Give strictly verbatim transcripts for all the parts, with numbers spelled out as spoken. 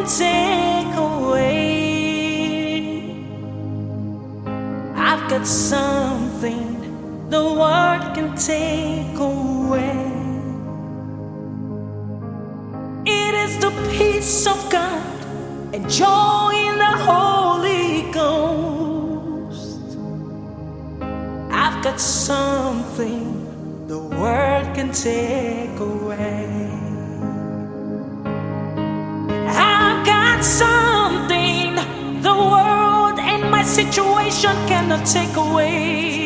take away. I've got something the world can take away. It is the peace of God and joy in the Holy Ghost. I've got something the world can take away. I've got something the world and my situation cannot take away.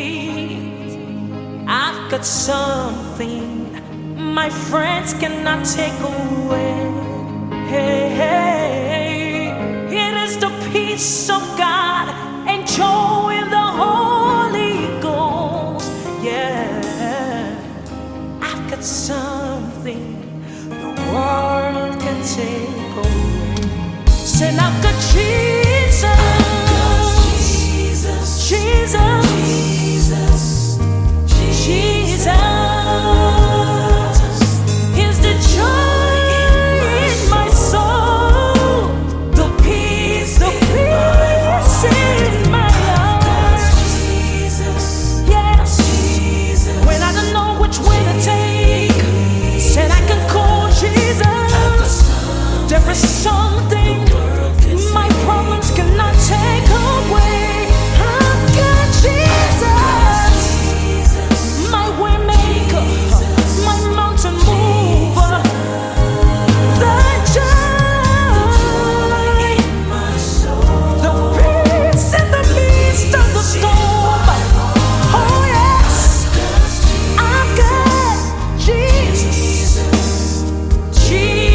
I've got something my friends cannot take away. Hey, hey, it is the peace of God and joy in the Holy Ghost. Yeah, I've got something the world can take away. Say, I've got Jesus, Jesus, Jesus, Jesus, Jesus. There is something my problems cannot take away. I've got Jesus, my way maker, my mountain mover, the joy, the peace in the midst of the storm. Oh yes, I've got Jesus, Jesus.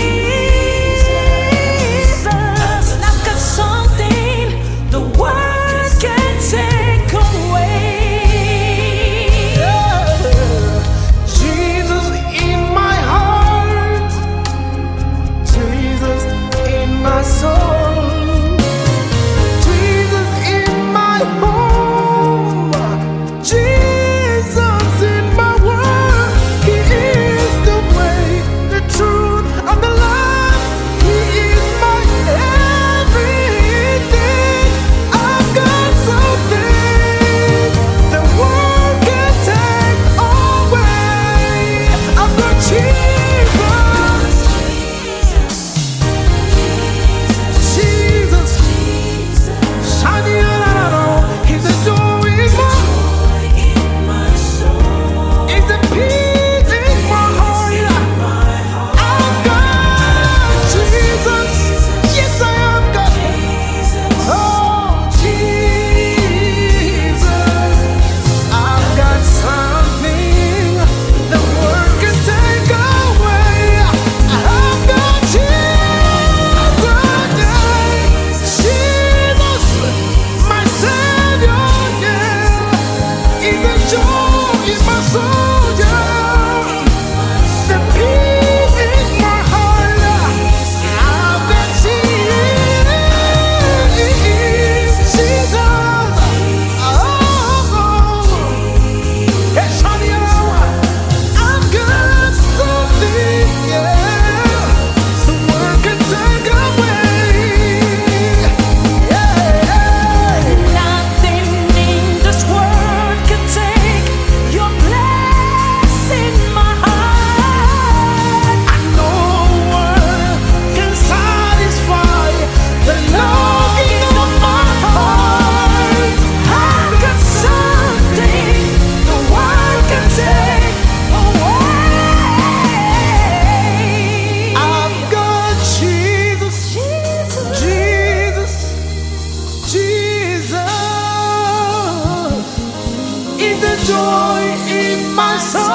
Joy in my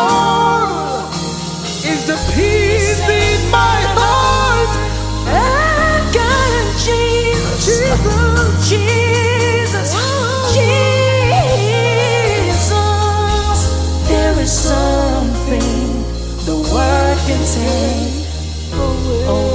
soul is the peace in my heart. I've got Jesus, Jesus, Jesus, Jesus. There is something the world can take away.